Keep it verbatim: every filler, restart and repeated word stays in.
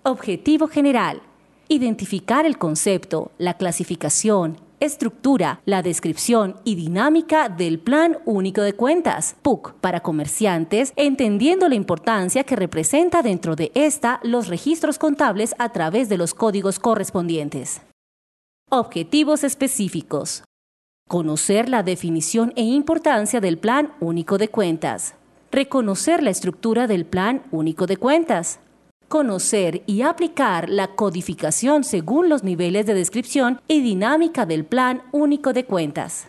Objetivo general. Identificar el concepto, la clasificación, estructura, la descripción y dinámica del Plan Único de Cuentas, P U C, para comerciantes, entendiendo la importancia que representa dentro de esta los registros contables a través de los códigos correspondientes. Objetivos específicos. Conocer la definición e importancia del Plan Único de Cuentas. Reconocer la estructura del Plan Único de Cuentas. Conocer y aplicar la codificación según los niveles de descripción y dinámica del Plan Único de Cuentas.